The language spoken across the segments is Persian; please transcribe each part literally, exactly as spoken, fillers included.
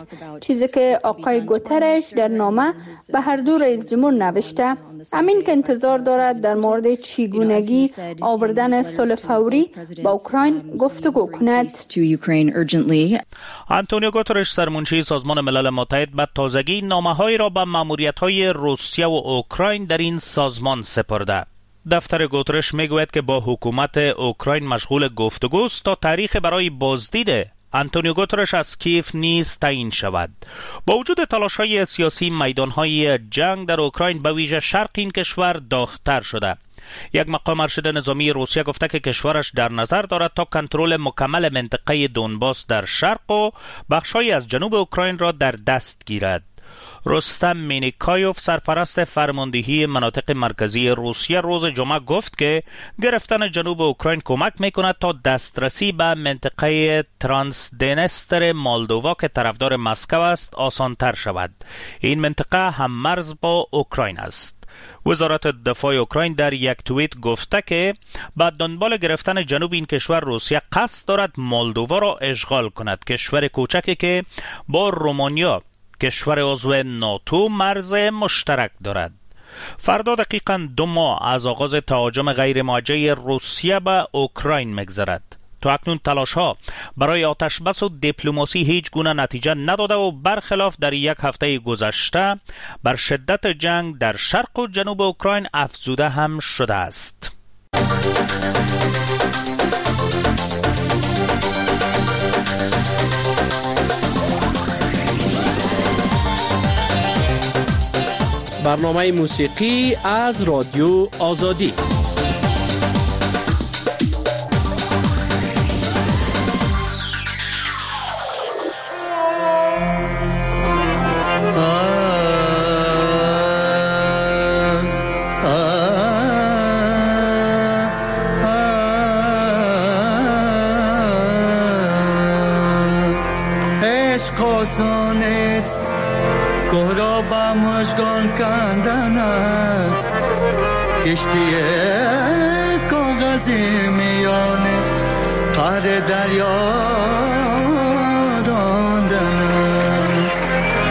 است، چیزی که آقای گوترش در نامه به هر دو رئیس جمهور نوشته. همین که انتظار دارد در مورد چگونگی آوردن صلح فوری با اوکراین گفتگو کند. آنتونیو گوترش سرمنشی سازمان ملل متحد به تازگی نامه‌هایی را به مأموریت‌های روسیه و اوکراین در این سازمان سپرده. دفتر گوترش میگوید که با حکومت اوکراین مشغول گفتگوست تا تاریخ برای بازدید آنتونیو گوترش از کیف نیز تعیین شود. با وجود تلاش‌های سیاسی، میدان‌های جنگ در اوکراین به ویژه شرق این کشور داغ‌تر شده. یک مقام ارشد نظامی روسیه گفته که کشورش در نظر دارد تا کنترل مکمل منطقه دونباس در شرق و بخش‌هایی از جنوب اوکراین را در دست گیرد. رستم مینیکایوف سرپرست فرماندهی مناطق مرکزی روسیه روز جمعه گفت که گرفتن جنوب اوکراین کمک میکند تا دسترسی به منطقه ترانسدنستر مولدووا که طرفدار مسکو است آسانتر شود. این منطقه هم مرز با اوکراین است. وزارت دفاع اوکراین در یک توییت گفته که بعد دنبال گرفتن جنوب این کشور روسیه قصد دارد مولدووا را اشغال کند، کشور کوچکی که با رومانیا کشور عضو ناتو مرز مشترک دارد. فردا دقیقاً دو ماه از آغاز تهاجم غیر موجه روسیه به اوکراین می‌گذرد. تا اکنون تلاش‌ها برای آتشبس و دیپلماسی هیچ گونه نتیجه نداده و برخلاف در یک هفته گذشته بر شدت جنگ در شرق و جنوب اوکراین افزوده هم شده است. برنامه موسیقی از رادیو آزادی. عشق آسان است، گهرا با مژگان کندن است، کشتی کاغذی میانه قعر دریا راندن است.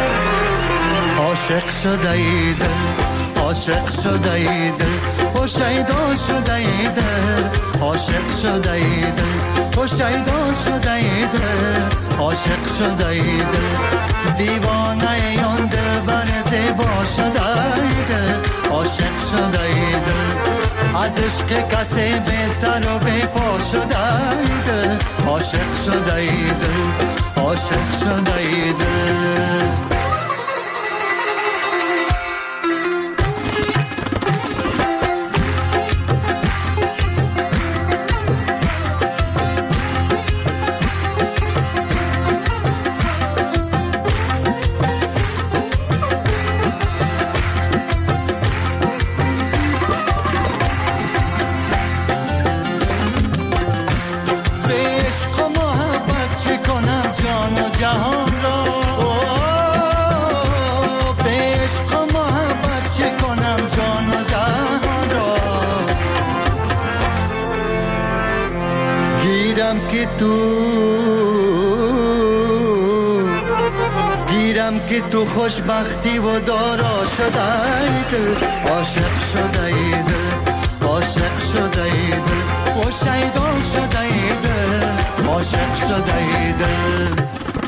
عاشق شده ای دل، عاشق شده ای دل، هوشیدا شده ای دل، عاشق شده ای دل، هوشیدا شده ای دل، عاشق شده ای دل، دیوانه یان دل بر زیبا شده ای دل، عاشق شده ای دل، از عشق کسی به سر و به پا شده ای دل، عاشق شده ای دل، عاشق شده ای دل. که تو گیرم که تو خوشبختی و دارا شده ای دل، عاشق شده ای دل، عاشق شده ای دل، و شیدا شده ای دل، عاشق شده ای دل.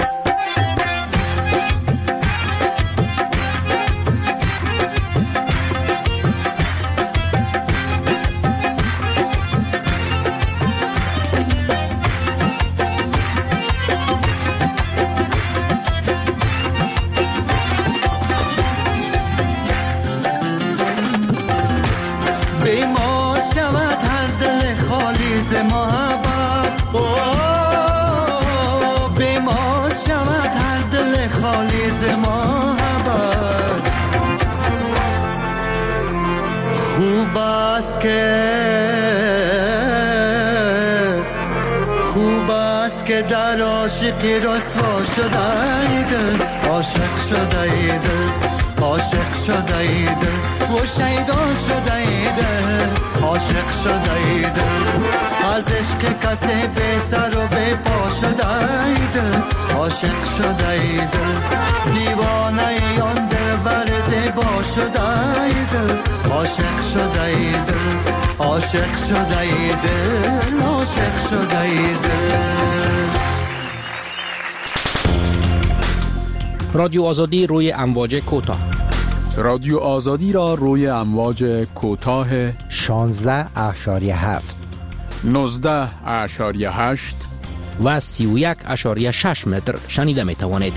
خوب است که خوب است که در عاشقی رسوا شده ای دل، عاشق شده ای دل، عاشق شده ای دل، و شیدا شده ای دل، عاشق شده ای دل، از عشق کسی به سر و به پا شده ای دل، عاشق شده ای دل، شده ای دل عاشق شده ای دل عاشق شده ای دل. رادیو آزادی روی امواج کوتاه. رادیو آزادی را روی امواج کوتاه شانزده اشاریه هفت نوزده اشاریه هشت و سی و یک اشاریه شش متر شنیده می توانید.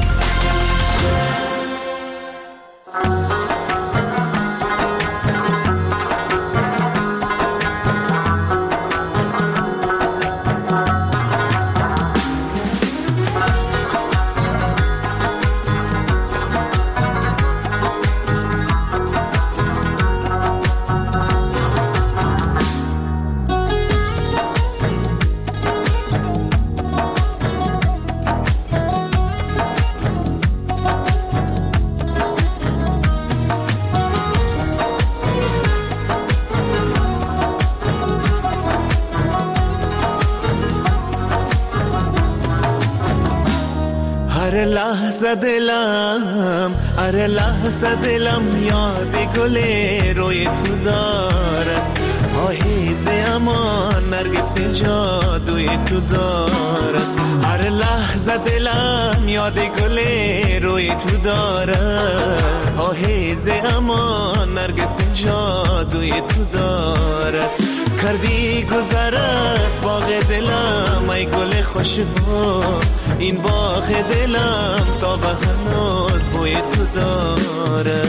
هر لحظه دلم هر لحظه دلم یاد گل روی تو دارد، آهیز امان نرگس جادوی تو دارد. هر لحظه دلم یاد گل روی تو دارد، آهیز امان نرگس جادوی تو دارد. کردی گذر از باغ دلم ای گل خوشبو، این باغ دلم تا به هنوز بوی تو داره.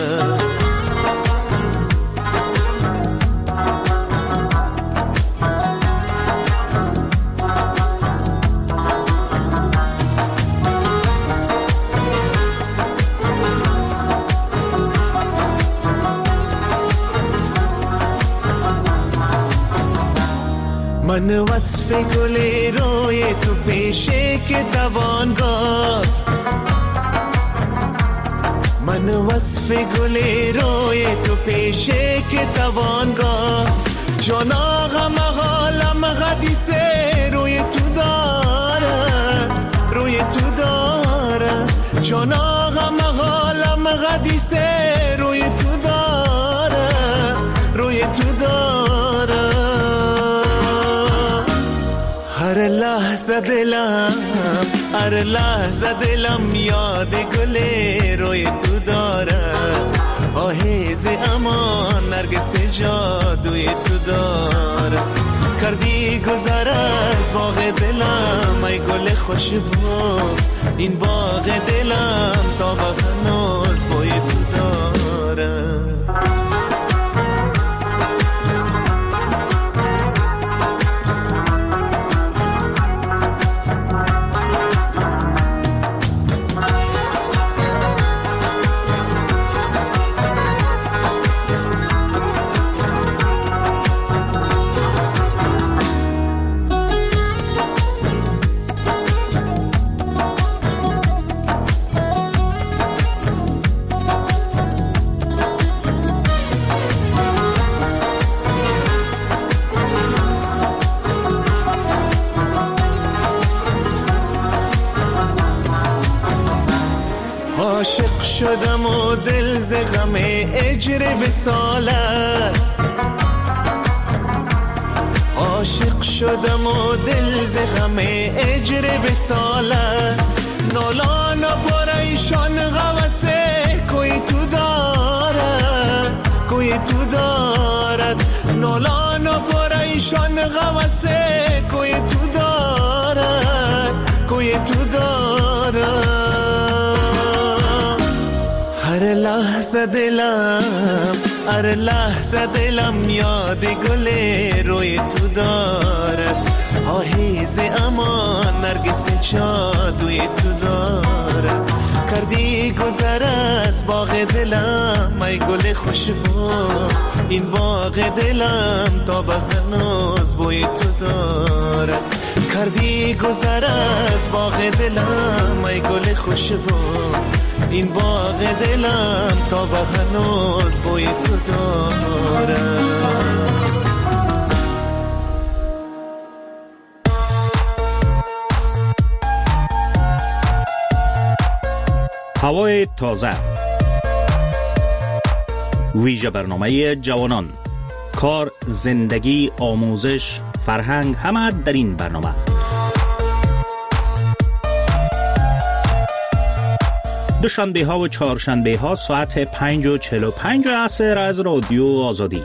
من وصف گل روی تو پیشه که توان گفت، من وصف گل روی تو پیشه که توان گفت. جان آقا مغالم حدیثه روی تو داره، روی تو داره. جان آقا مغالم حدیثه روی تو داره، روی تو داره. هر لحظه دلم هر لحظه دلم یاد گل روی تو داره، آهیز امان نرگس جادوی تو داره. کردی گذر از باغ دلم ای گل خوشبو، این باغ دلم تا به هنوز بوی تو داره. عاشق شدم و دل ز غم اجر وصالت، عاشق شدم و دل ز غم اجر وصالت. نالان و پریشان غوثه کوی تو دارد، کوی تو دارد. نالان و پریشان غوثه کوی تو دارد، کوی تو دارد. هر لحظه دلم هر لحظه دلم یاد گل روی تو دارد، آهیز امان نرگس جادوی تو دارد. کردی گذر از باغ دلم ای گل خوشبو، این باغ دلم تا به هنوز بوی تو دارد. کردی گذر از باغ دلم ای گل خوشبو، این باغ دلم تا به هنوز بوی تو داره. هوای تازه ویژه برنامه جوانان. کار، زندگی، آموزش، فرهنگ همه در این برنامه. دوشنبه ها و چهارشنبه ها ساعت پنج و چهل و پنج عصر از رادیو آزادی.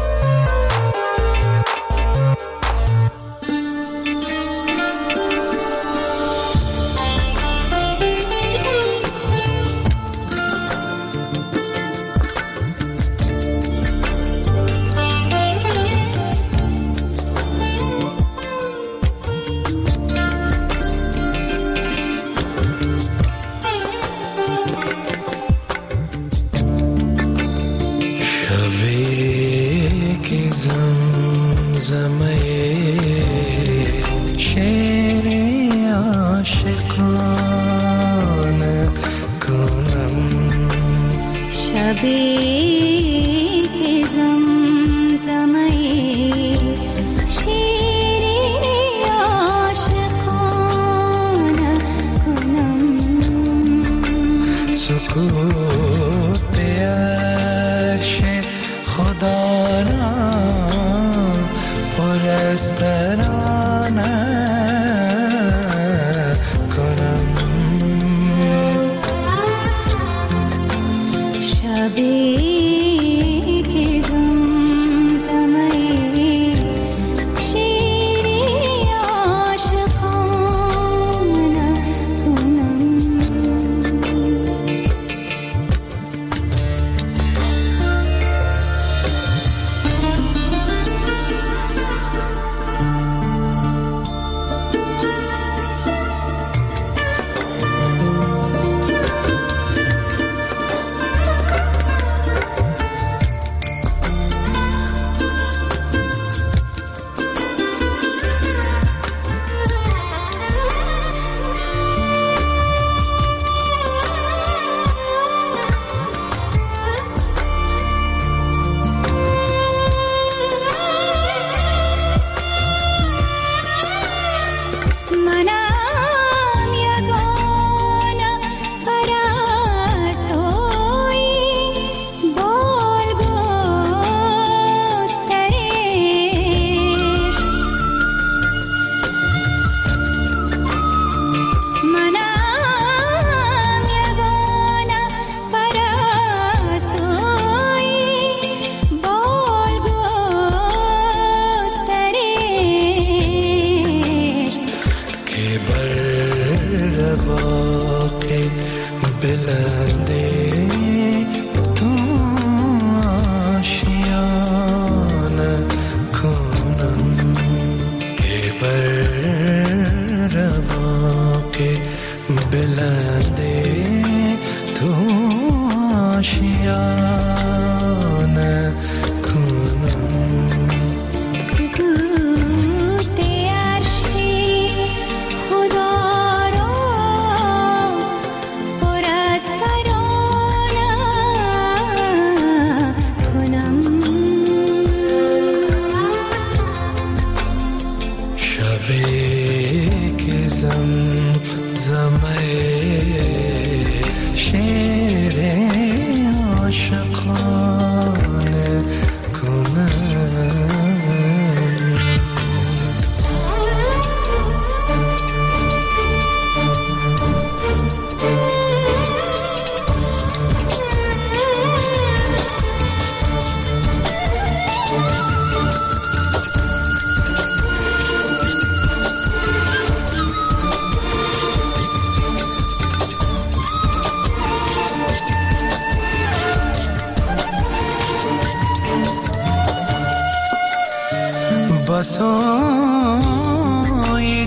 بسای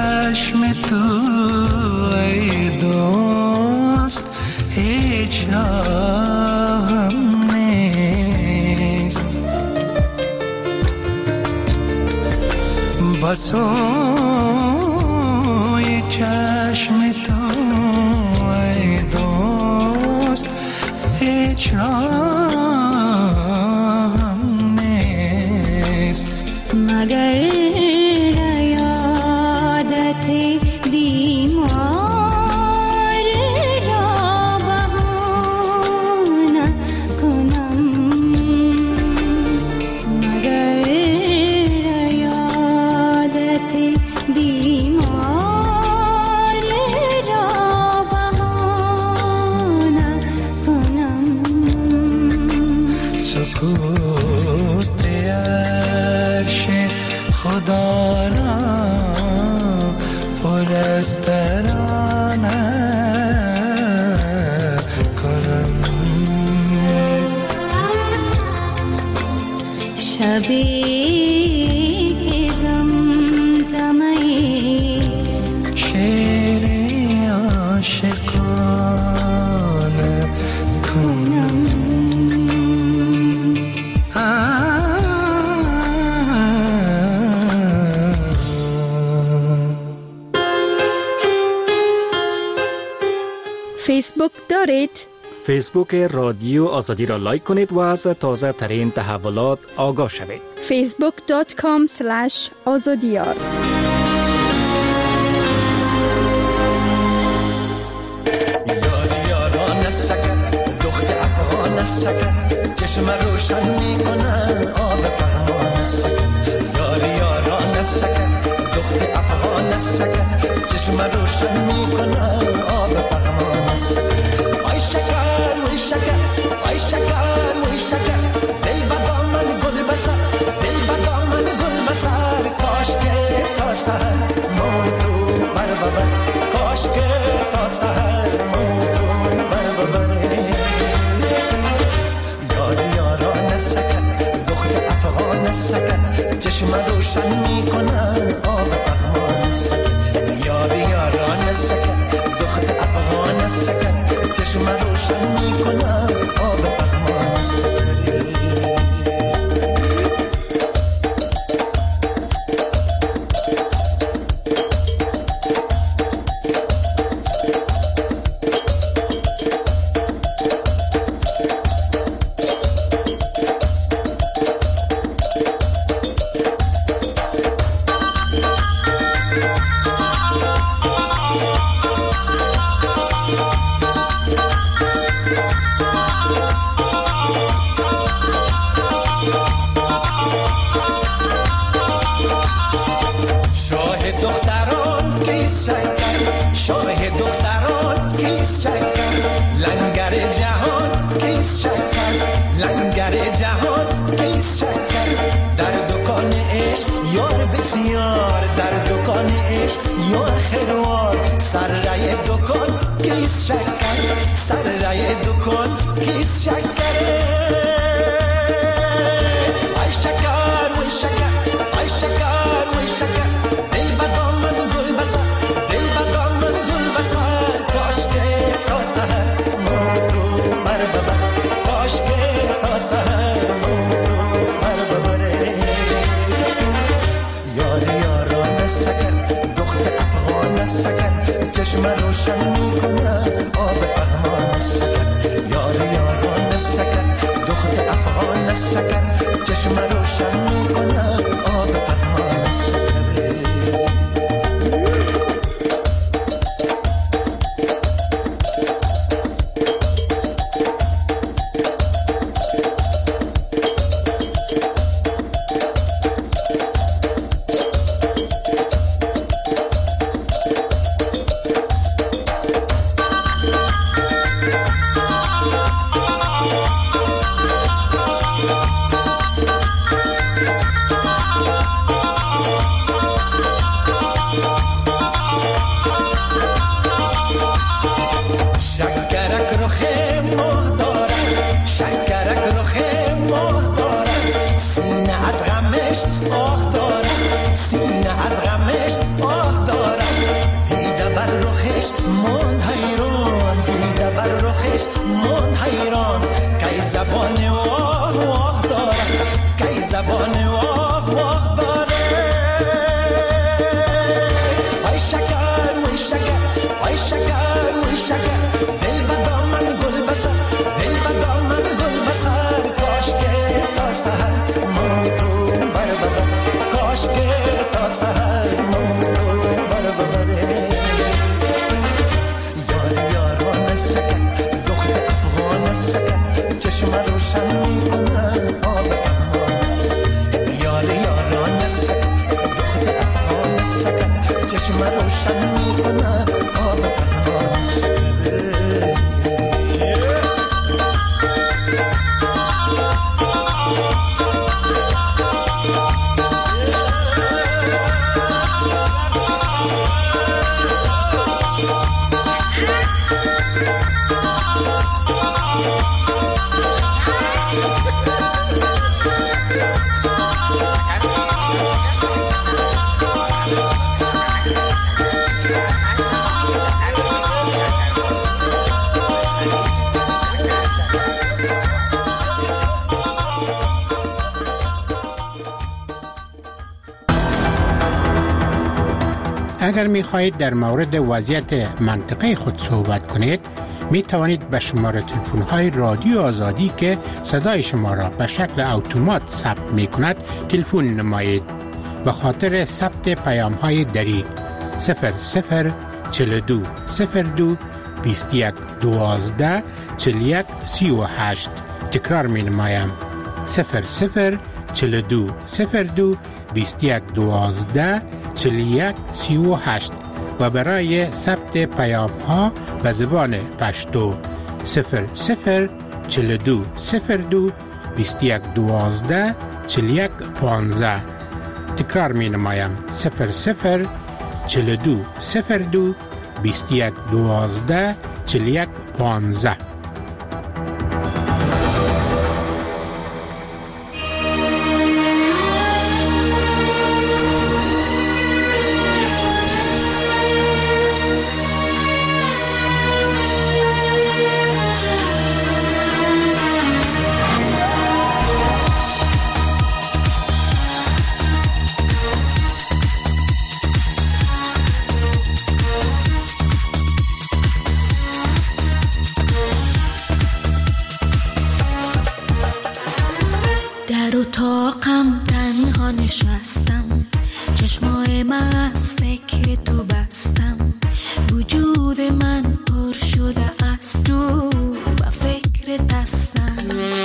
چشم تو ای دوست هیچ راهم نیست، بسای چشم تو ای دوست هیچ راهم نیست، مگر یادت بیمار را بهانه کنم. لبی که زمزمه شعر عاشقانه کنم. فیسبوک دارید؟ فیسبوک رادیو آزادی را لایک کنید و از تازه ترین تحولات آگاه شوید. فیسبوک دات کام سلش آزادیار. یاری یاران از شکر دخت افغان از شکر چشم روشن میکنن آب پهمان از شکر. یاری یاران از شکر دخت افغان از شکر چشم روشن میکنن آب پهمان از شکر. آی شکر وی شکر آی شکر وی شکر دل بدامن گل بسر دل بدامن گل بسر کاش که تا سهر موتو بر ببر کاش که تا سهر موتو بر ببر. یاری یاران از شکر دخت افغان از شکر چشم روشن میکنن آب پهمان از شکر. یاری یاران از شکر دخت افغان از شکر چشم روشن میکنم آب پهمان از شکر. اگر می خواهید در مورد وضعیت منطقه خود صحبت کنید، می توانید به شماره تلفن های رادیو آزادی که صدای شما را به شکل اتومات ثبت می کند تلفن نمایید. به خاطر ثبت پیام های دری صفر صفر چهل و دو صفر دو بیست و یک دوازده چهل و یک سی و هشت. تکرار می نمایم صفر صفر چهل و دو صفر دو بیست و یک دوازده چهل و یک سی و هشت و برای ثبت پیام ها به زبان پشتو صفر صفر چهل و دو صفر دو بیست و یک دوازده چهل و یک پانزده. تکرار می نمایم صفر صفر چهل و دو صفر دو بیست و یک دوازده چهل و یک پانزده. در اتاقم تنها نشستم، چشمای من از فکر تو بستم، وجود من پر شده از تو و فکر دستم.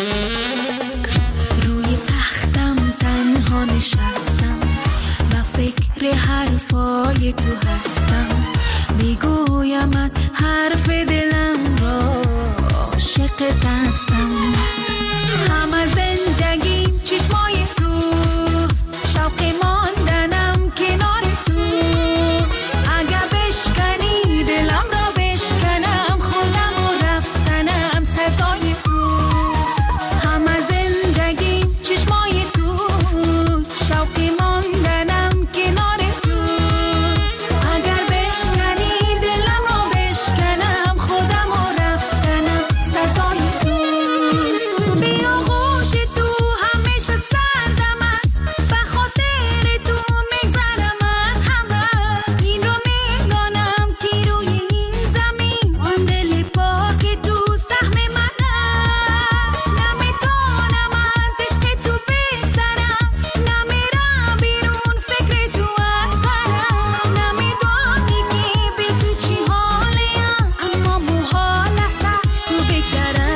روی تختم تنها نشستم و فکر حرفای تو هستم، میگویمت حرف دلم را، عاشق دستم. همه زندگیم چشمای توست، شوق ماندنم کنار توست. اگه بشکنی دلم را بشکنم، خودم و رفتنم سزای توست. همه زندگیم چشمای توست، شوق ماندنم کنار توست. اگر بشکنی دلم را بشکنم، خودم و رفتنم سزای توست. بیا خوش تو همیشه سردم است، به خاطر تو میگذرم از همه. این رو میدانم که روی این زمین آن دل پاک تو سهم من است. نمیتونم از عشق تو بگذرم، نمیرم بیرون فکر تو از سرم. نمیدانی که بی تو چی حالیم، اما محال است از تو بگذرم.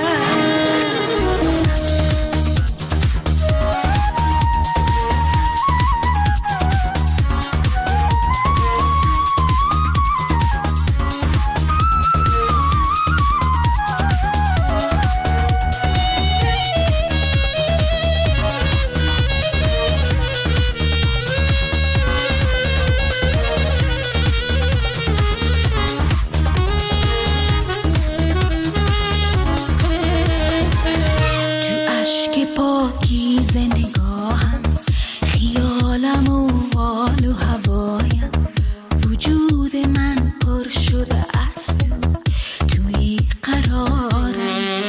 تو اشک پاکیز نگاهم، خیالم و حال و هوایم، وجود من پر شده از تو، توی قرارم.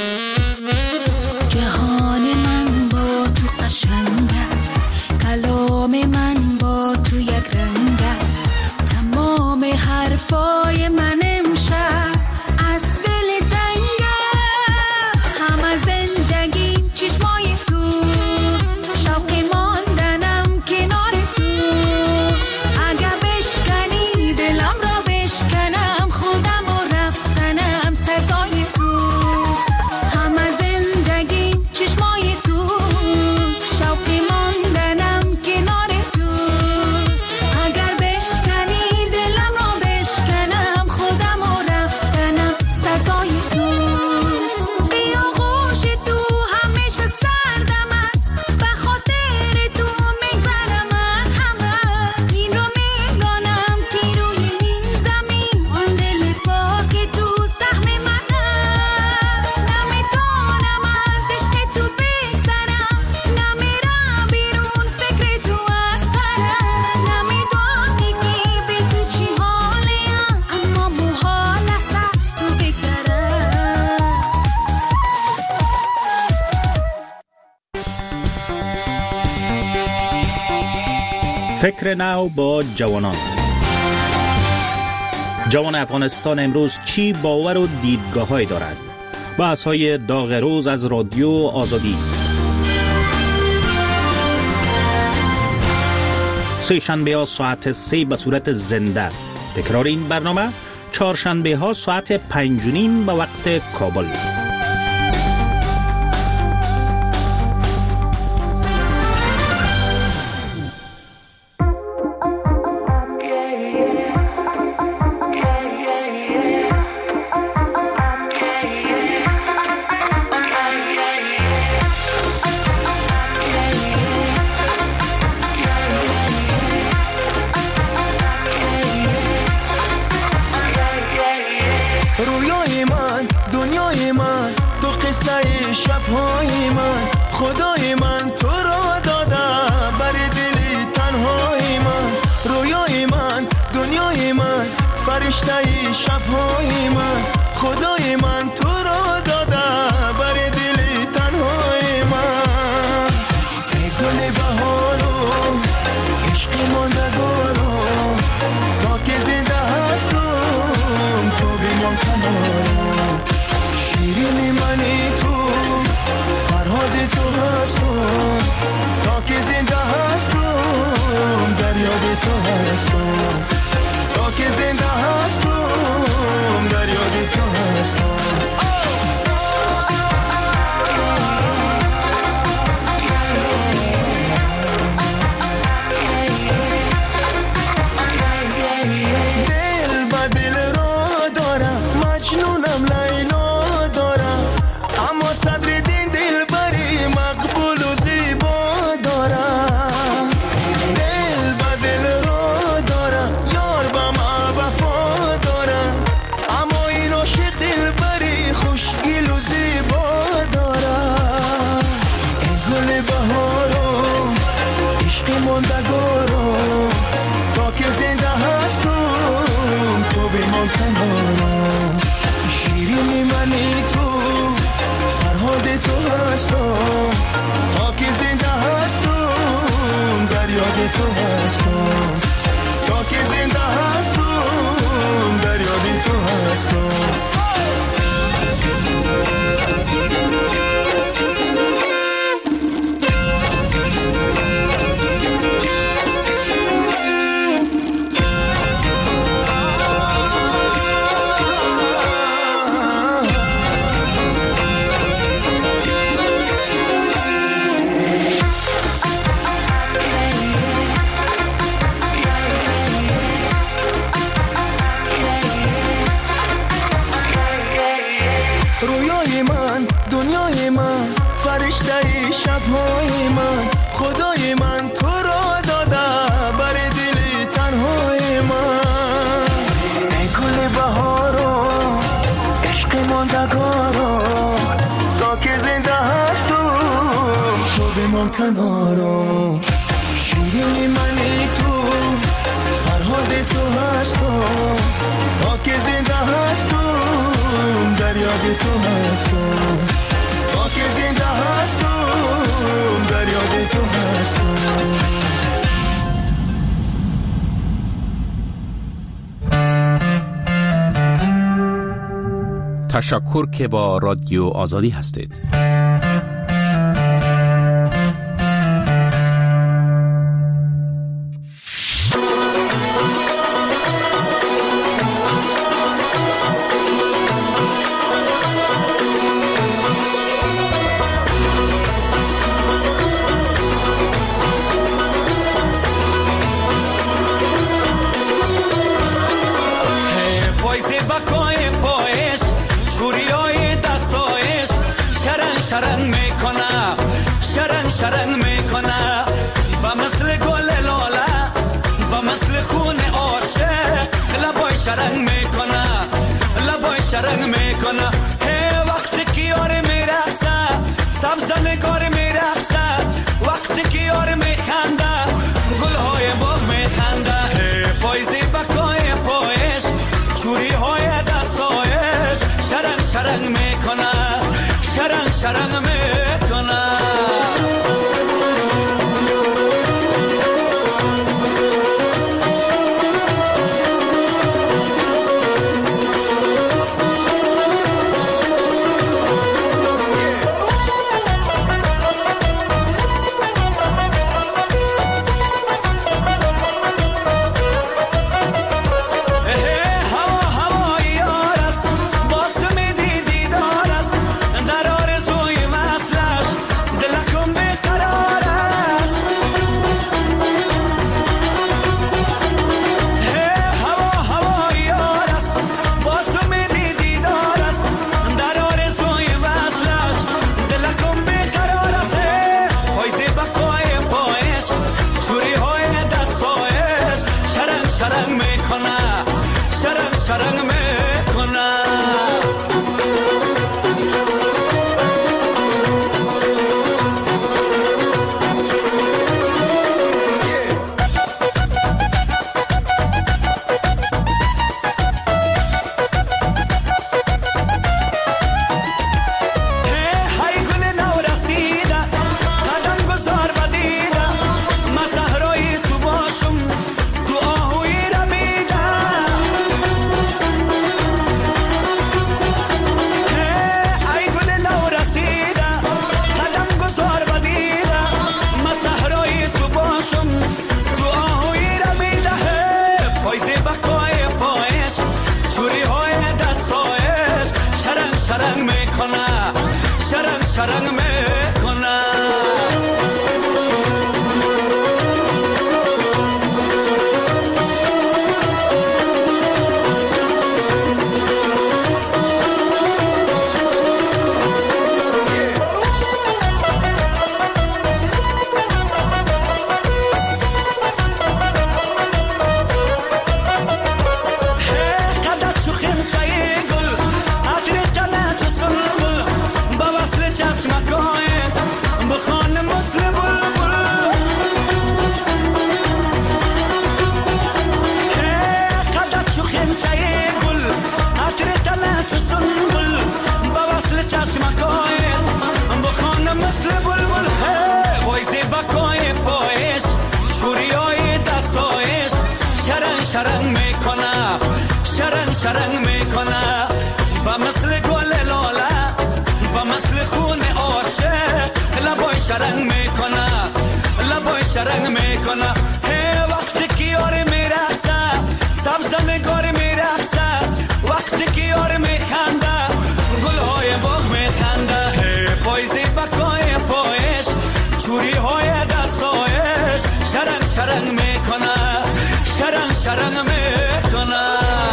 جهان من با تو قشنگ است، کلام من با تو یک رنگ است. تمام حرفای من امشب از دل تنگ است. همه زندگیم چشمای توست، شوق ماندنم کنار توست. اگر بشکنی دلم را بشکنم، خودم و رفتنم سزای توست. همه زندگیم چشمای توست، شوق ماندنم کنار توست. اگر بشکنی دلم را بشکنم، خودم و رفتنم سزای توست. بیا خوش تو همیشه سردم است، به خاطر تو میگذرم از همه. این رو میدانم که روی این زمین آن دل پاک تو سهم من است. نمیتونم از عشق تو بگذرم، نمیرم بیرون فکر تو از سرم. نمیدانی که بی تو چی حالیم، اما محال است از تو بگذرم. فکر نو با جوانان. جوان افغانستان امروز چی باور و دیدگاه‌های دارد؟ بحث‌های داغ روز از رادیو آزادی. سه شنبه ها ساعت سه به صورت زنده. تکرار این برنامه چهارشنبه ها ساعت پنج و نیم به وقت کابل. رویای من، دنیای من، تو قصه شبهای من، خدای من تو را داده بر دل تنهای من. رویای من، دنیای من، فرشته شبهای من، خدای من تو را داده بر دل تنهای من. ای گل بهارو، عشق ماندگارو، تا که زنده هستم تو بیمان کنارم. شیرین منی تو، فرهاد تو هستم، تا که زنده هستم در یاد تو هستم. تا که زنده هستم در یاد تو هستم. شیرین منی تو، فرهاد تو هستم، تا که زنده هستم در یاد تو هستم. تا که زنده هستم در یاد تو هستم. شبهای من، خدای من تو را داده بر دل تنهای من. ای گل بهارو، عشق ماندگارو، تا که زنده هستم تو بمان کنارم. شیرین منی تو، فرهاد تو هستم، تا که زنده هستم در یاد تو هستم. تا که زنده هستم در یاد تو هستم. تشکر که با رادیو آزادی هستید. شرنگ میکنه، شرنگ شرنگ میکنه، با مثل گل لاله، با مثل خون عاشق، لبای شرنگ میکنه، لبای شرنگ میکنه. هی وقتی که یار میرقصه، سبز نگار میرقصه، وقتی که یار میخنده، گلهای باغ میخنده. هی پایزی بکای پایش، چوری های دستایش، شرنگ شرنگ میکنه، شرنگ شرنگ میکنه. شرنگ میکنه شرنگ شرنگ میکنه شرنگ میکنه شرنگ شرنگ میکنه با مثل گل لاله با مثل خون عاشق لبای شرنگ میکنه لبای شرنگ میکنه هی وقتی که یار میرقصه سبز نگار میرقصه وقتی که یار میخنده گلهای باغ میخنده هی پایزی بکای پایش چوری های دستایش شرنگ شرنگ میکنه شرنگ شرنگ میکنه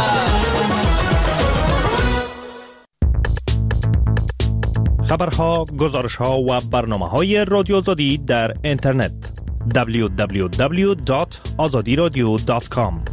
خبرها، گزارشها و برنامه‌های رادیو آزادی در اینترنت دبلیو دبلیو دبلیو دات آزادی رادیو دات کام.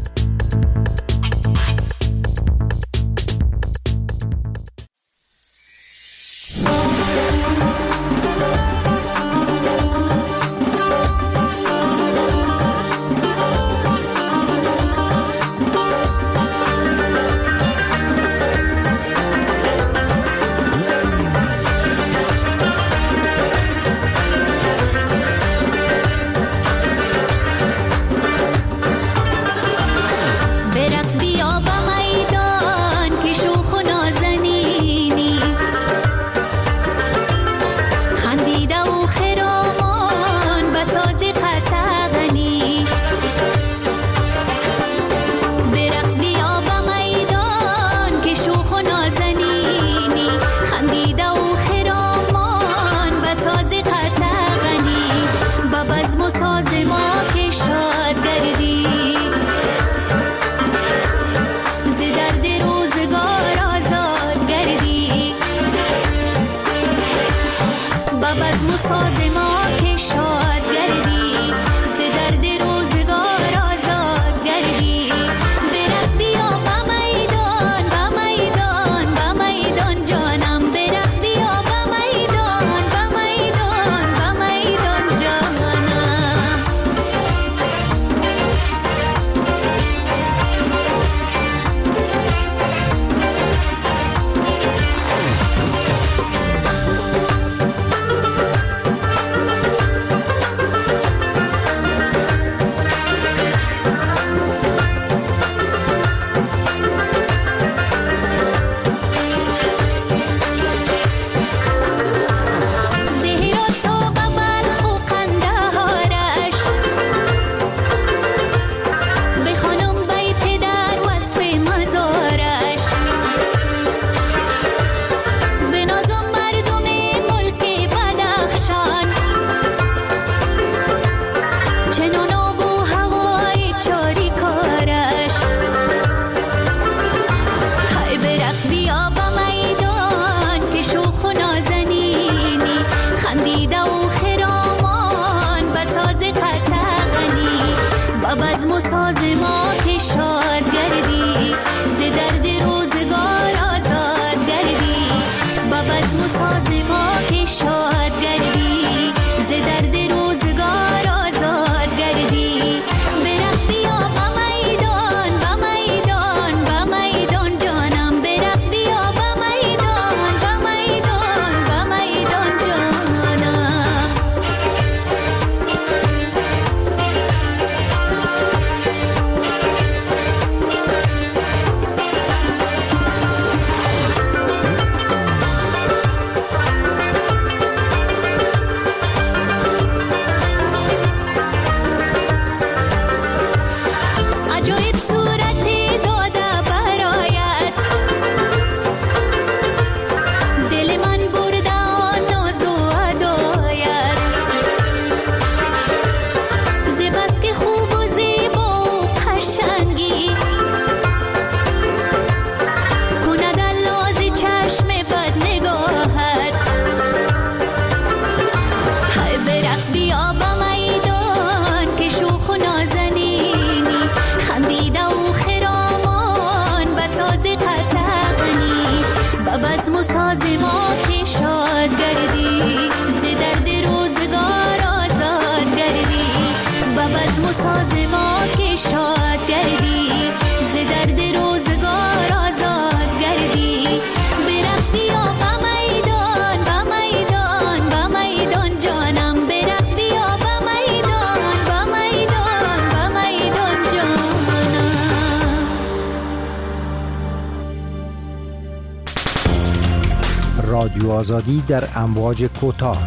رادیو آزادی در امواج کوتاه.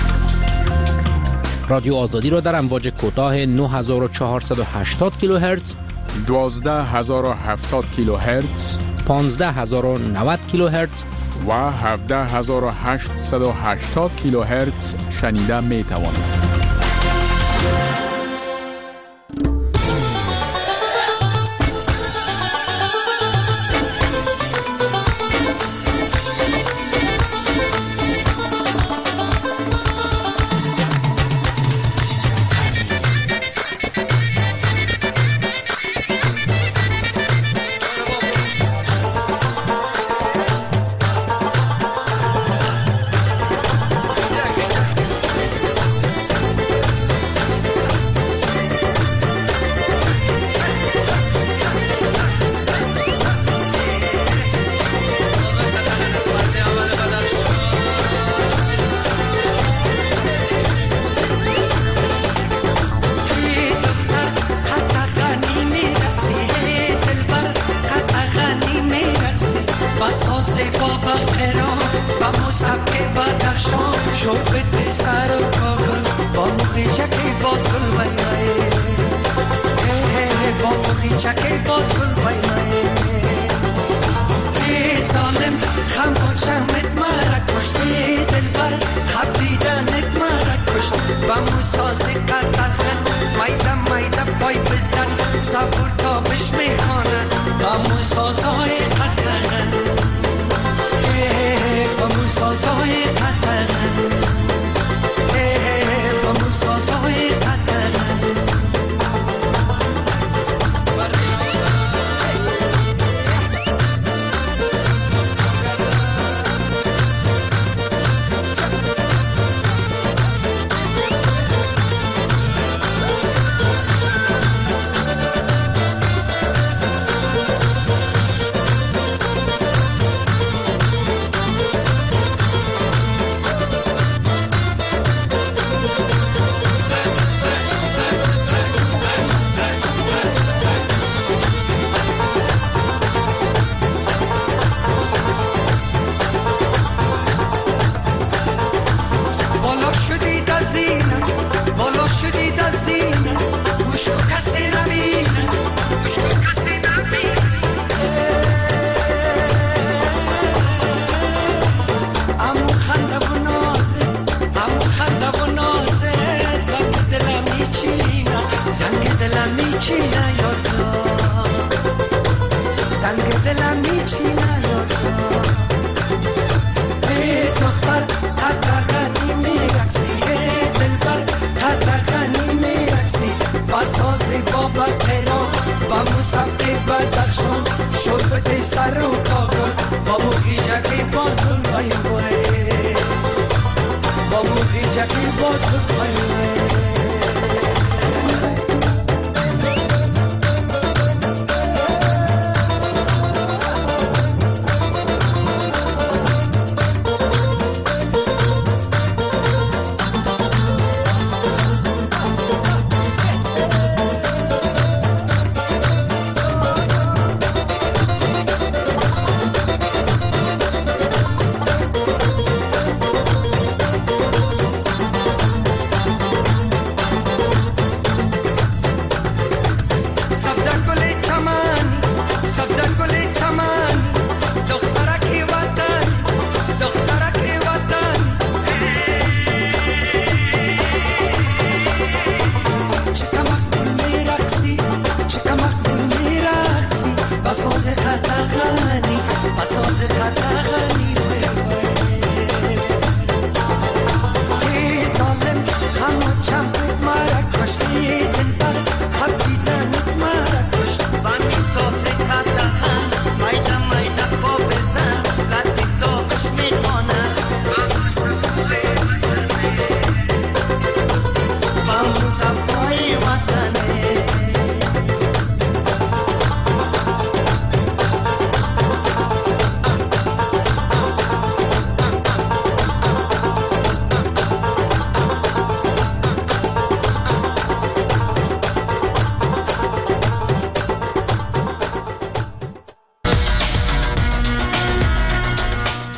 رادیو آزادی را در امواج کوتاه نه هزار و چهارصد و هشتاد کیلوهرتز، دوازده هزار و هفتاد کیلوهرتز، پانزده هزار و نود کیلوهرتز و هفده هزار و هشتصد و هشتاد کیلوهرتز شنیده می توانید.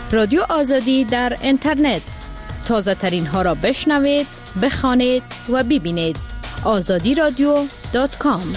رادیو آزادی در اینترنت. تازه ترین ها را بشنوید، بخوانید و ببینید. آزادی رادیو دات کام.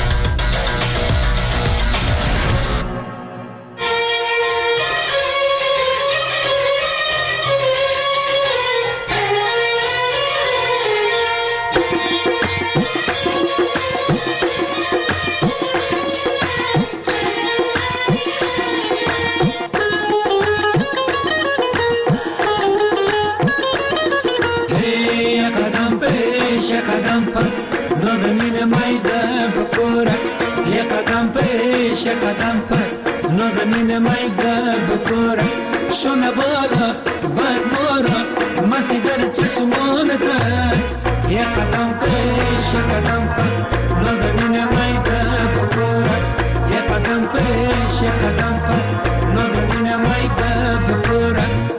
قدم پس نازنین میده بکورت یه قدم پیش قدم پس نازنین میده بکورت شونه بالا باز مورا مستی در چشمان دست یه قدم پیش قدم پس نازنین میده بکورت یه قدم پیش قدم پس نازنین میده بکورت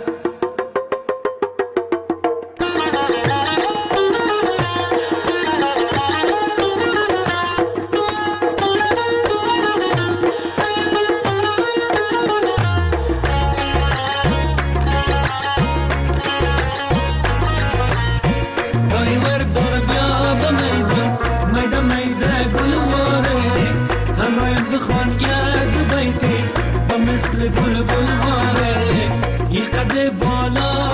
مثل بلبل